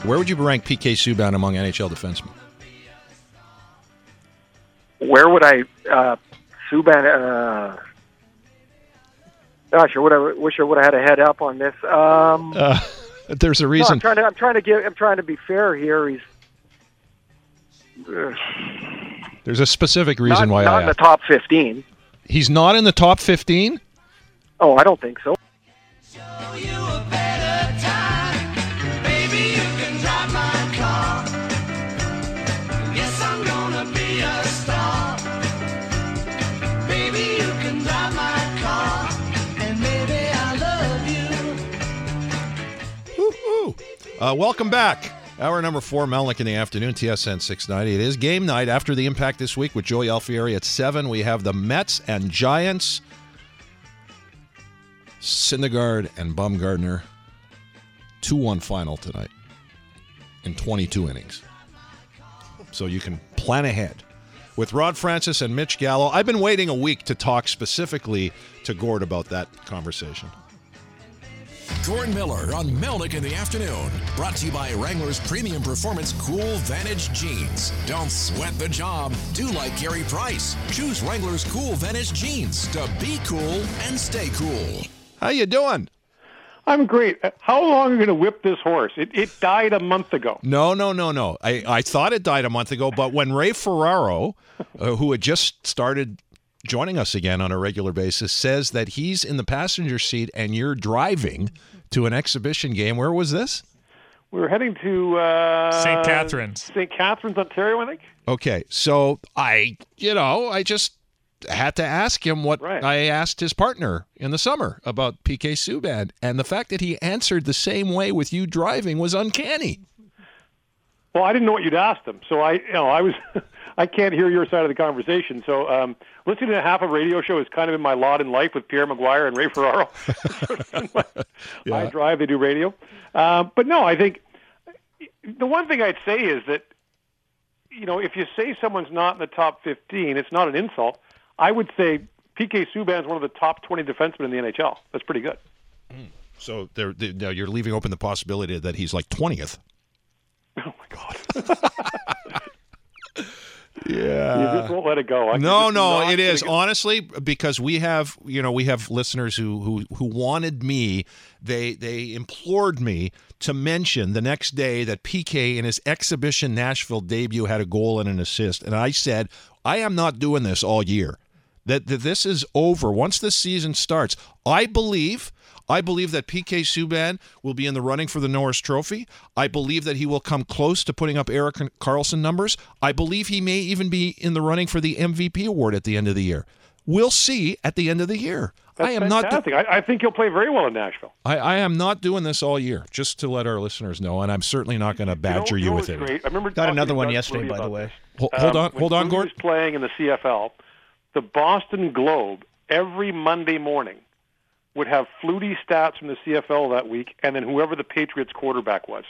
Where would you rank PK Subban among NHL defensemen? Where would I Subban? Gosh, I wish I would have had a head up on this. There's a reason. No, I'm trying to be fair here. He's there's a specific reason why not in the top 15. He's not in the top 15? Oh, I don't think so. Welcome back. Hour number 4, Melnick in the afternoon, TSN 690. It is game night after the Impact this week with Joey Alfieri at 7. We have the Mets and Giants. Syndergaard and Bumgarner. 2-1 final tonight in 22 innings. So you can plan ahead. With Rod Francis and Mitch Gallo, I've been waiting a week to talk specifically to Gord about that conversation. Gord Miller on Melnick in the afternoon. Brought to you by Wrangler's Premium Performance Cool Vantage Jeans. Don't sweat the job. Do like Gary Price. Choose Wrangler's Cool Vantage Jeans to be cool and stay cool. How you doing? I'm great. How long are you going to whip this horse? It died a month ago. No. I thought it died a month ago, but when Ray Ferraro, who had just started joining us again on a regular basis, says that he's in the passenger seat and you're driving to an exhibition game. Where was this? We were heading to St. Catharines. St. Catharines, Ontario, I think. Okay, so I just had to ask him what I asked his partner in the summer about PK Subban, and the fact that he answered the same way with you driving was uncanny. Well, I didn't know what you'd asked him, so I was I can't hear your side of the conversation. So listening to half a radio show is kind of in my lot in life with Pierre Maguire and Ray Ferraro. I drive, they do radio. But no, I think the one thing I'd say is that, if you say someone's not in the top 15, it's not an insult. I would say PK Subban is one of the top 20 defensemen in the NHL. That's pretty good. So you're leaving open the possibility that he's like 20th. Oh, my God. Yeah. You just won't let it go. No, it is. Honestly, because we have listeners who wanted me, they implored me to mention the next day that PK in his exhibition Nashville debut had a goal and an assist. And I said, I am not doing this all year. That this is over. Once this season starts, I believe that PK Subban will be in the running for the Norris Trophy. I believe that he will come close to putting up Erik Karlsson numbers. I believe he may even be in the running for the MVP award at the end of the year. We'll see at the end of the year. That's fantastic. I think he'll play very well in Nashville. I am not doing this all year, just to let our listeners know, and I'm certainly not going to badger you with it. Great. I remember got another one yesterday, by the way. Hold on, Gord. Gord. He was playing in the CFL. The Boston Globe every Monday morning would have Flutie stats from the CFL that week, and then whoever the Patriots quarterback was.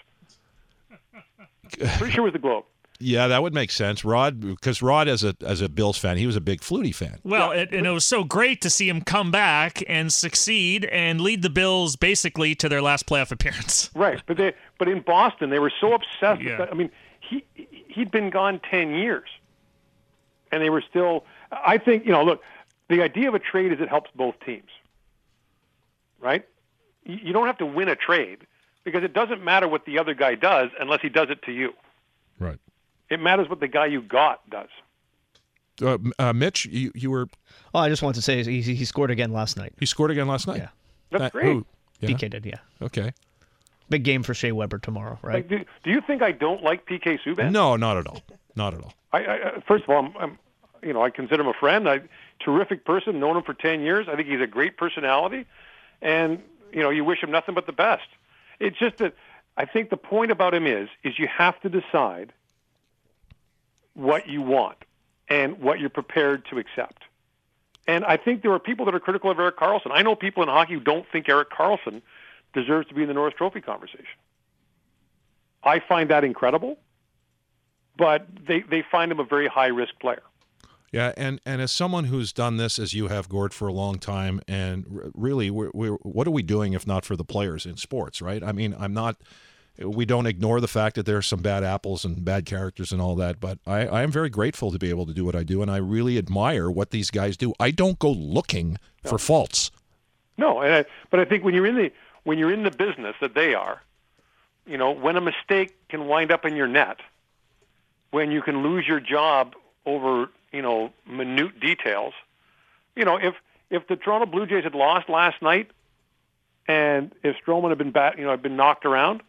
Pretty sure it was the Globe. Yeah, that would make sense, Rod, because Rod, as a Bills fan, he was a big Flutie fan. Well, and it was so great to see him come back and succeed and lead the Bills basically to their last playoff appearance. Right, but in Boston, they were so obsessed with that. I mean, he'd been gone 10 years, and they were still. I think, look, the idea of a trade is it helps both teams. Right? You don't have to win a trade because it doesn't matter what the other guy does unless he does it to you. Right. It matters what the guy you got does. Mitch, you were... Oh, I just wanted to say he scored again last night. He scored again last night? Yeah. That's great. Yeah. PK did, yeah. Okay. Big game for Shea Weber tomorrow, right? Do you think I don't like PK Subban? No, not at all. Not at all. I first of all, I consider him a friend. Terrific person, known him for 10 years. I think he's a great personality. And, you wish him nothing but the best. It's just that I think the point about him is you have to decide what you want and what you're prepared to accept. And I think there are people that are critical of Erik Karlsson. I know people in hockey who don't think Erik Karlsson deserves to be in the Norris Trophy conversation. I find that incredible, but they find him a very high-risk player. Yeah, and as someone who's done this, as you have, Gord, for a long time, and really, what are we doing if not for the players in sports, right? I mean, I'm not we don't ignore the fact that there are some bad apples and bad characters and all that. But I am very grateful to be able to do what I do, and I really admire what these guys do. I don't go looking for faults. No, but I think when you're in the business that they are, when a mistake can wind up in your net, when you can lose your job over minute details, if the Toronto Blue Jays had lost last night, and if Stroman had been knocked around,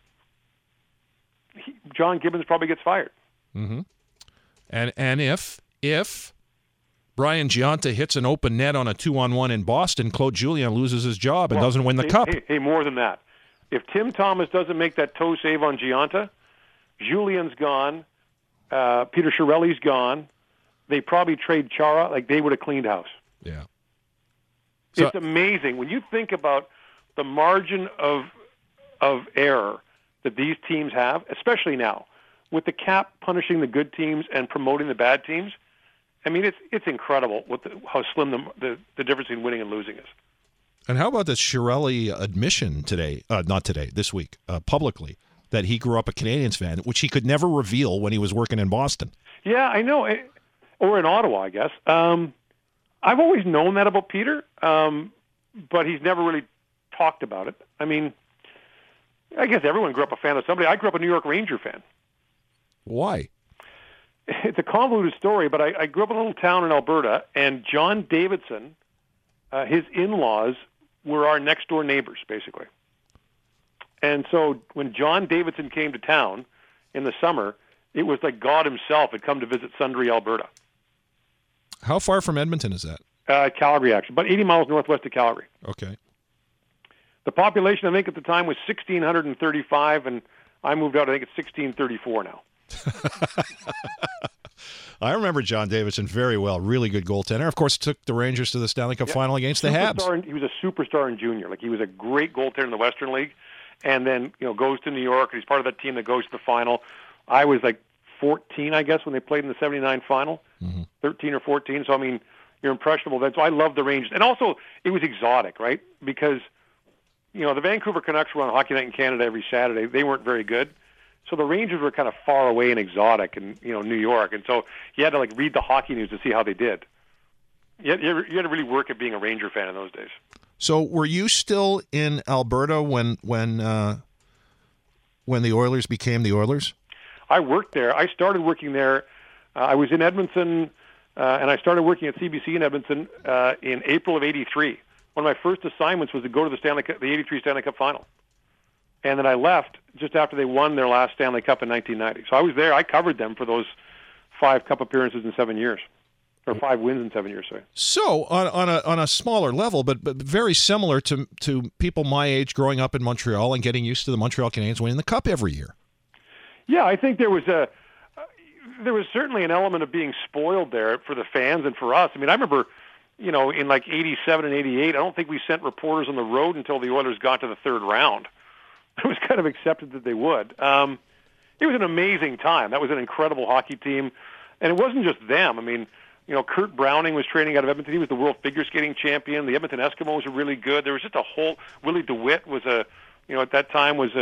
John Gibbons probably gets fired. Mm-hmm. And if Brian Giunta hits an open net on a 2-on-1 in Boston, Claude Julien loses his job and doesn't win the Cup. Hey, more than that. If Tim Thomas doesn't make that toe save on Giunta, Julien's gone, Peter Chiarelli's gone, they probably trade Chara, like they would have cleaned house. Yeah. It's amazing when you think about the margin of error that these teams have, especially now, with the cap punishing the good teams and promoting the bad teams. I mean, it's incredible how slim the difference between winning and losing is. And how about the Chiarelli admission this week, publicly, that he grew up a Canadiens fan, which he could never reveal when he was working in Boston? Yeah, I know. Or in Ottawa, I guess. I've always known that about Peter, but he's never really talked about it. I mean, I guess everyone grew up a fan of somebody. I grew up a New York Ranger fan. Why? It's a convoluted story, but I grew up in a little town in Alberta, and John Davidson, his in-laws were our next-door neighbors, basically. And so when John Davidson came to town in the summer, it was like God himself had come to visit Sundre, Alberta. How far from Edmonton is that? Calgary, actually. About 80 miles northwest of Calgary. Okay. The population, I think, at the time was 1,635, and I moved out, I think it's 1,634 now. I remember John Davidson very well. Really good goaltender. Of course, took the Rangers to the Stanley Cup final against the Habs. He was a superstar in junior. Like, he was a great goaltender in the Western League, and then goes to New York, and he's part of that team that goes to the final. I was like 14, I guess, when they played in the 79 final, 13 or 14. So, I mean, you're impressionable then. So I love the Rangers. And also, it was exotic, right? Because, the Vancouver Canucks were on Hockey Night in Canada every Saturday. They weren't very good. So the Rangers were kind of far away and exotic in, New York. And so you had to, read the hockey news to see how they did. You had to really work at being a Ranger fan in those days. So were you still in Alberta when the Oilers became the Oilers? I worked there. I started working there. I was in Edmonton, and I started working at CBC in Edmonton in April of '83. One of my first assignments was to go to the '83 Stanley Cup final. And then I left just after they won their last Stanley Cup in 1990. So I was there. I covered them for those 5 Cup appearances in 7 years, or 5 wins in 7 years. Sorry. So on a smaller level, but very similar to people my age growing up in Montreal and getting used to the Montreal Canadiens winning the Cup every year. Yeah, I think there was certainly an element of being spoiled there for the fans and for us. I mean, I remember, in like '87 and '88, I don't think we sent reporters on the road until the Oilers got to the third round. It was kind of accepted that they would. It was an amazing time. That was an incredible hockey team. And it wasn't just them. I mean, Kurt Browning was training out of Edmonton. He was the world figure skating champion. The Edmonton Eskimos were really good. There was just a whole, Willie DeWitt was at that time was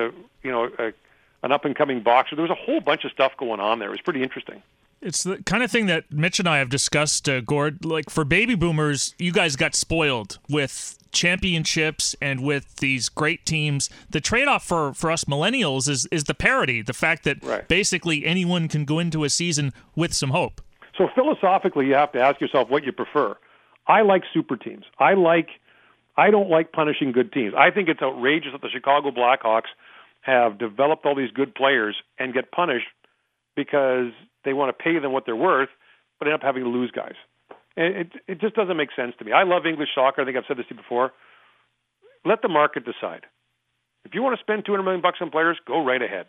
an up-and-coming boxer. There was a whole bunch of stuff going on there. It was pretty interesting. It's the kind of thing that Mitch and I have discussed, Gord. Like, for baby boomers, you guys got spoiled with championships and with these great teams. The trade-off for us millennials is the parity, the fact that basically anyone can go into a season with some hope. So philosophically, you have to ask yourself what you prefer. I like super teams. I don't like punishing good teams. I think it's outrageous that the Chicago Blackhawks have developed all these good players and get punished because they want to pay them what they're worth, but end up having to lose guys. And it just doesn't make sense to me. I love English soccer. I think I've said this to you before. Let the market decide. If you want to spend $200 million on players, go right ahead.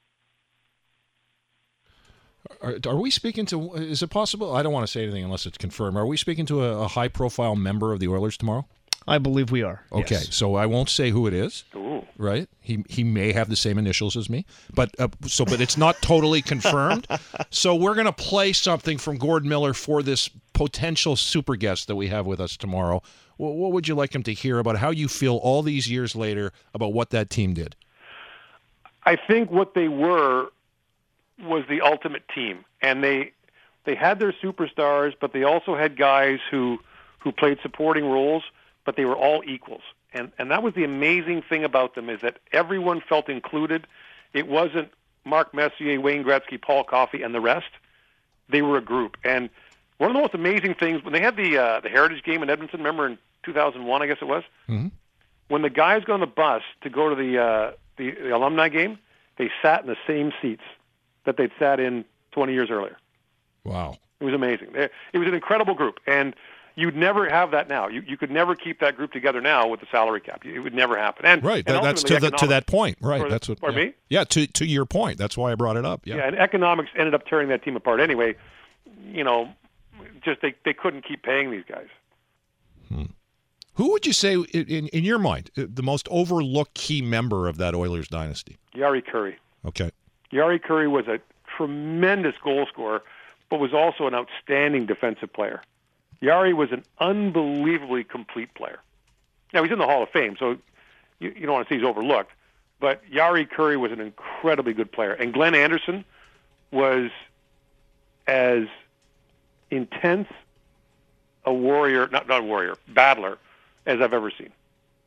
Are we speaking to? Is it possible? I don't want to say anything unless it's confirmed. Are we speaking to a high-profile member of the Oilers tomorrow? I believe we are. Okay, yes. So I won't say who it is. Ooh. Right? He may have the same initials as me, but it's not totally confirmed. So we're going to play something from Gord Miller for this potential super guest that we have with us tomorrow. What would you like him to hear about how you feel all these years later about what that team did? I think what they were was the ultimate team, and they had their superstars, but they also had guys who played supporting roles, but they were all equals. And that was the amazing thing about them, is that everyone felt included. It wasn't Mark Messier, Wayne Gretzky, Paul Coffey, and the rest. They were a group. And one of the most amazing things, when they had the Heritage game in Edmonton, remember in 2001, I guess it was? Mm-hmm. When the guys got on the bus to go to the alumni game, they sat in the same seats that they'd sat in 20 years earlier. Wow. It was amazing. It was an incredible group, and you'd never have that now. You could never keep that group together now with the salary cap. It would never happen. And, right. and That's to that point. Right. That's what. Pardon me? Yeah. To your point. That's why I brought it up. Yeah. Yeah. And economics ended up tearing that team apart anyway. Just they couldn't keep paying these guys. Who would you say, in your mind, the most overlooked key member of that Oilers dynasty? Jari Kurri. Okay. Jari Kurri was a tremendous goal scorer, but was also an outstanding defensive player. Jari was an unbelievably complete player. Now, he's in the Hall of Fame, so you don't want to say he's overlooked, but Jari Kurri was an incredibly good player. And Glenn Anderson was as intense a warrior, not a warrior, battler, as I've ever seen.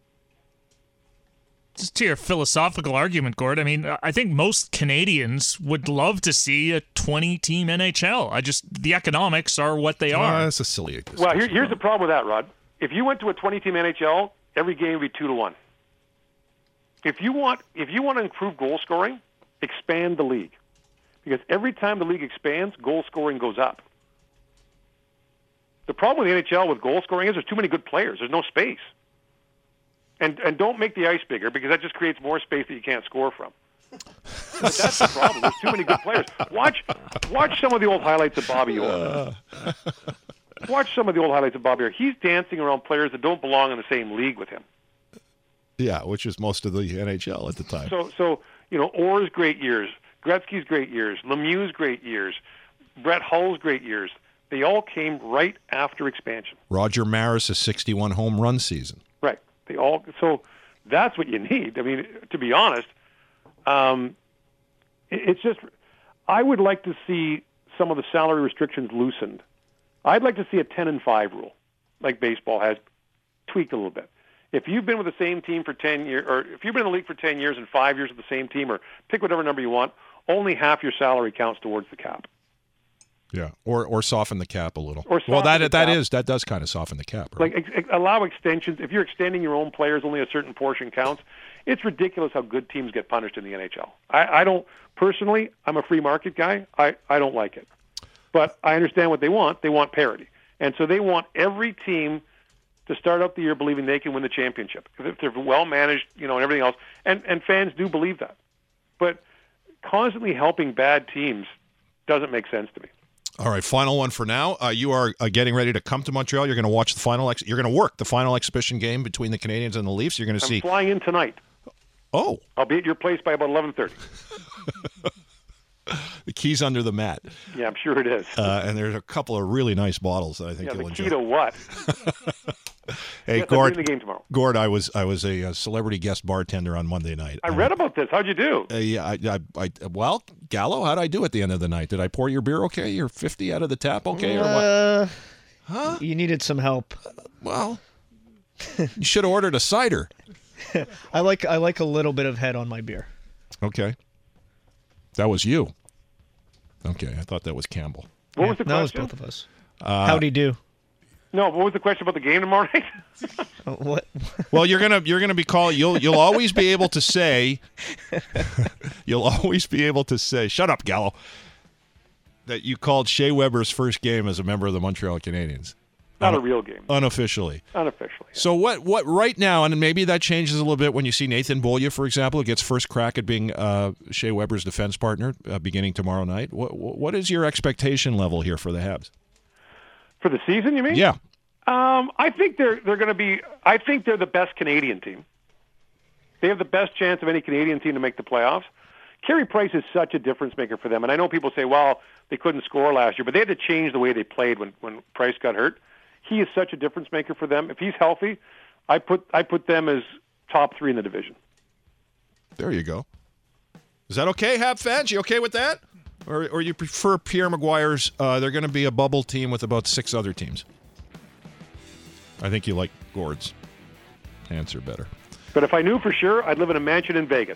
Just to your philosophical argument, Gord, I mean, I think most Canadians would love to see a 20-team NHL. The economics are what they are. That's a silly discussion. Well, here's the problem with that, Rod. If you went to a 20-team NHL, every game would be 2-1. If you want to improve goal scoring, expand the league. Because every time the league expands, goal scoring goes up. The problem with the NHL with goal scoring is there's too many good players. There's no space. And don't make the ice bigger, because that just creates more space that you can't score from. But that's the problem. There's too many good players. Watch some of the old highlights of Bobby Orr. Watch some of the old highlights of Bobby Orr. He's dancing around players that don't belong in the same league with him. Yeah, which is most of the NHL at the time. So Orr's great years, Gretzky's great years, Lemieux's great years, Brett Hull's great years. They all came right after expansion. Roger Maris' 61 home run season. Right. So that's what you need. I mean, to be honest, it's just, I would like to see some of the salary restrictions loosened. I'd like to see a 10-5 rule, like baseball has, tweaked a little bit. If you've been with the same team for 10 years, or if you've been in the league for 10 years and 5 years with the same team, or pick whatever number you want, only half your salary counts towards the cap. Yeah, or soften the cap a little. Well, that does kind of soften the cap, right? Like allow extensions. If you're extending your own players, only a certain portion counts. It's ridiculous how good teams get punished in the NHL. I don't personally. I'm a free market guy. I don't like it, but I understand what they want. They want parity, and so they want every team to start out the year believing they can win the championship if they're well managed, and everything else. And fans do believe that, but constantly helping bad teams doesn't make sense to me. All right, final one for now. You are getting ready to come to Montreal. You're going to watch the final. You're going to work the final exhibition game between the Canadiens and the Leafs. You're going to see. I'm flying in tonight. Oh, I'll be at your place by about 11:30. The key's under the mat. Yeah, I'm sure it is. And there's a couple of really nice bottles that I think you'll enjoy. The key to what? Hey, yes, Gord. I'm in the game tomorrow. Gord, I was a celebrity guest bartender on Monday night. I read about this. How'd you do? Well, Gallo, how'd I do at the end of the night? Did I pour your beer okay? You're 50 out of the tap okay, or what? Huh? You needed some help. Well, you should have ordered a cider. I like a little bit of head on my beer. Okay. That was you. Okay, I thought that was Campbell. What was the question? That was both of us. How'd he do? No, what was the question about the game tomorrow night? What? Well, you're gonna be called. You'll always be able to say. You'll always be able to say. Shut up, Gallo. That you called Shea Weber's first game as a member of the Montreal Canadiens. Not a real game. Unofficially. Unofficially. Yeah. So what right now, and maybe that changes a little bit when you see Nathan Beaulieu, for example, who gets first crack at being Shea Weber's defense partner beginning tomorrow night. What is your expectation level here for the Habs? For the season, you mean? Yeah. I think they're going to be. I think they're the best Canadian team. They have the best chance of any Canadian team to make the playoffs. Carey Price is such a difference maker for them, and I know people say, "Well, they couldn't score last year," but they had to change the way they played when Price got hurt. He is such a difference maker for them. If he's healthy, I put them as top 3 in the division. There you go. Is that okay, Hab fans? You okay with that? Or you prefer Pierre Maguire's, they're going to be a bubble team with about 6 other teams? I think you like Gord's answer better. But if I knew for sure, I'd live in a mansion in Vegas.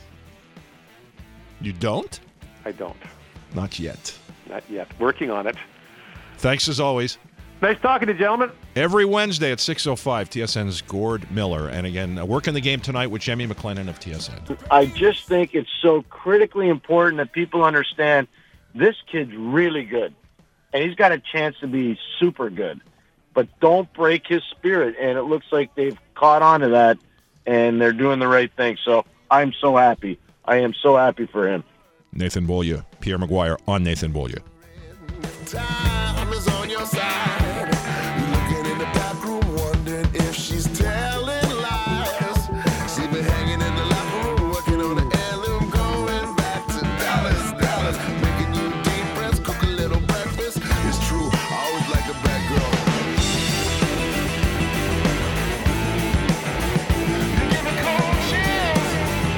You don't? I don't. Not yet. Not yet. Working on it. Thanks as always. Nice talking to you, gentlemen. Every Wednesday at 6:05, TSN's Gord Miller. And again, working the game tonight with Jemmy McLennan of TSN. I just think it's so critically important that people understand this kid's really good. And he's got a chance to be super good. But don't break his spirit. And it looks like they've caught on to that, and they're doing the right thing. So I'm so happy. I am so happy for him. Nathan Beaulieu, Pierre Maguire on Nathan Beaulieu. Time is on your side. You're looking in the back room, wondering if she's telling lies. She's been hanging in the locker room, working on the heirloom, going back to Dallas, Dallas. Making you deep breaths, cook a little breakfast. It's true, I always like a bad girl. You give me cold chills.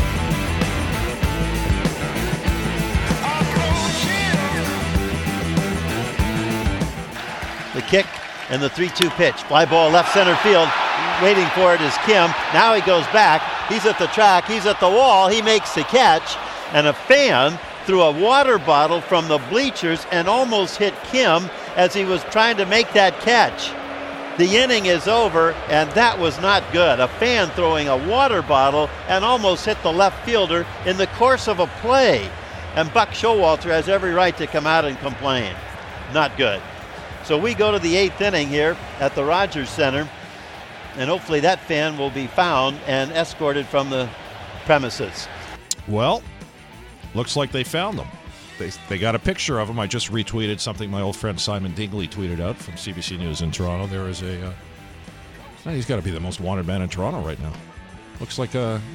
The kick and the 3-2 pitch. Fly ball left center field. Waiting for it is Kim. Now he goes back. He's at the track. He's at the wall. He makes the catch. And a fan threw a water bottle from the bleachers and almost hit Kim as he was trying to make that catch. The inning is over, and that was not good. A fan throwing a water bottle and almost hit the left fielder in the course of a play. And Buck Showalter has every right to come out and complain. Not good. So we go to the 8th inning here at the Rogers Center, and hopefully that fan will be found and escorted from the premises. Well, looks like they found them. They got a picture of him. I just retweeted something my old friend Simon Dingley tweeted out from CBC News in Toronto. There is he's got to be the most wanted man in Toronto right now. Looks like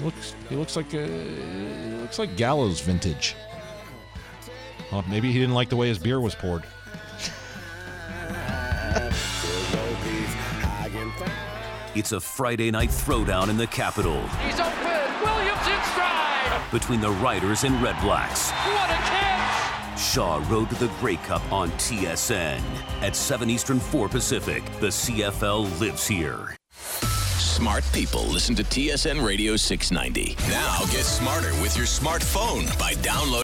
Gallows vintage. Maybe he didn't like the way his beer was poured. It's a Friday night throwdown in the Capitol. He's open. Williams in stride. Between the Riders and Red Blacks. What a catch. Shaw Road to the Grey Cup on TSN. At 7 Eastern, 4 Pacific. The CFL lives here. Smart people listen to TSN Radio 690. Now get smarter with your smartphone by downloading